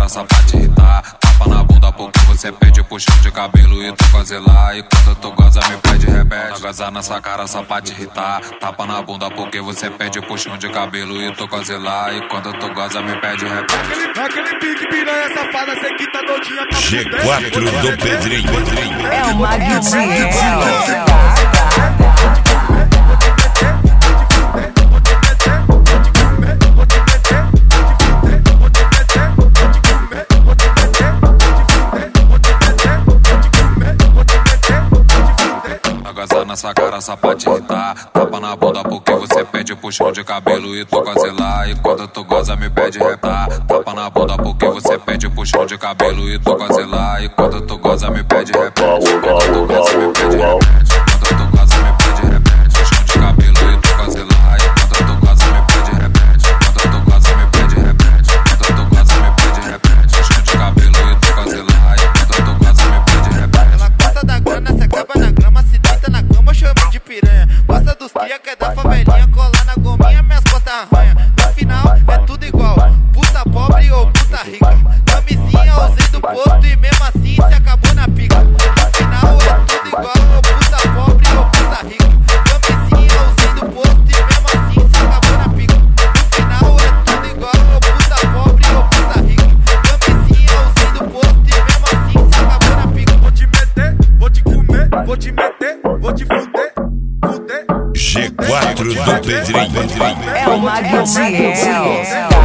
cara só pra te irritar. Tapa na bunda porque você pede puxão de cabelo e tu goza lá. E quando tu goza me pede repete. Goza nessa cara só pra te irritar. Tapa na bunda porque você pede puxão de cabelo e tu goza lá. E quando tu goza me pede repete. Aquele pique piranha safada, cê que tá doidinha pra G4 do Pedrinho. É o Magdiel. Goza nessa cara só pra te irritar. Tapa na bunda porque você pede puxão de cabelo e tu goza lá. E quando tu goza me pede retar. Tapa na bunda porque você pede puxão de cabelo e tu goza lá. E quando tu goza me pede repete. Quando tu goza me pede repete. Quando tu goza me pede repete. Puxão de cabelo e tu goza lá. E quando tu goza me pede repete. Quando tu goza me pede repete. Quando tu goza me pede repete. Puxão de cabelo e tu goza lá. E quando tu goza me pede repete. Ela gosta da grana, se acaba na grama, se deita na cama, chama de piranha. Gosta dos cria que é da favelinha, colar na gominha, minhas costas arranha. No final é tudo igual, puta pobre ou puta rica. Camisinha usei do posto e mesmo assim se acabou na pica. No final é tudo igual, puta pobre ou puta rica. Camisinha usei do posto e mesmo assim se acabou na pica. No final é tudo igual, puta pobre ou puta rica. Camisinha usei do posto e mesmo assim se acabou na pica. Vou te meter, vou te comer, vou te meter, vou te fuder, fuder. G4 do Pedrinho. É o Magdiel.